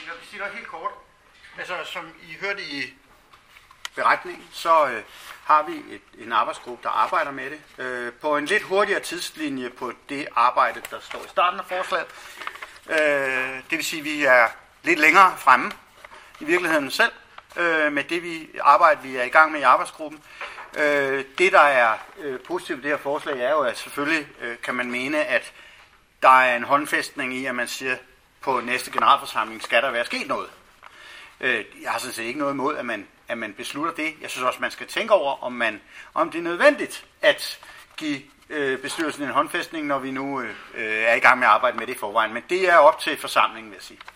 Jeg vil sige noget helt kort. Altså, som I hørte i beretningen, så har vi en arbejdsgruppe, der arbejder med det. På en lidt hurtigere tidslinje på det arbejde, der står i starten af forslaget. Det vil sige, at vi er lidt længere fremme i virkeligheden selv med det vi er i gang med i arbejdsgruppen. Det, der er positivt ved det her forslag, er jo, at selvfølgelig kan man mene, at der er en håndfæstning i, at man siger, på næste generalforsamling skal der være sket noget. Jeg har sådan set ikke noget imod, at man beslutter det. Jeg synes også, man skal tænke over, om det er nødvendigt at give bestyrelsen en håndfæstning, når vi nu er i gang med at arbejde med det i forvejen. Men det er op til forsamlingen, vil jeg sige.